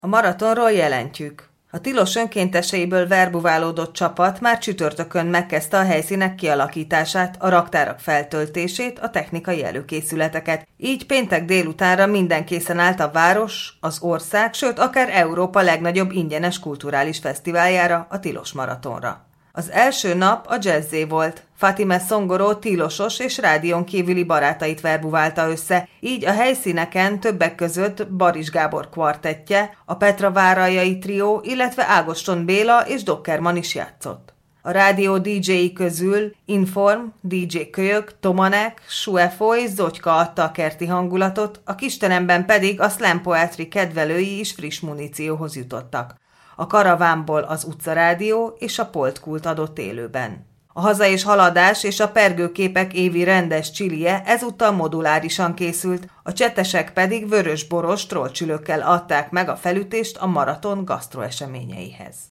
A maratonról jelentjük. A Tilos önkénteseiből verbuválódott csapat már csütörtökön megkezdte a helyszínek kialakítását, a raktárak feltöltését, a technikai előkészületeket. Így péntek délutánra minden készen állt a város, az ország, sőt akár Európa legnagyobb ingyenes kulturális fesztiváljára, a Tilos maratonra. Az első nap a jazzé volt. Fatime Szongoró tilosos és rádión kívüli barátait verbuválta össze, így a helyszíneken többek között Baris Gábor kvartettje, a Petra Várajai trió, illetve Ágoston Béla és Dockerman is játszott. A rádió DJ-i közül Inform, DJ Kölyök, Tomanek, Suefo és Zogyka adta a kerti hangulatot, a kisteremben pedig a slam poetry kedvelői is friss munícióhoz jutottak. A karavánból az utcarádió és a poltkult adott élőben. A Haza és Haladás és a Pergőképek évi rendes csilie ezúttal modulárisan készült, a csetesek pedig vörös-boros trollcsülökkel adták meg a felütést a maraton gasztroeseményeihez.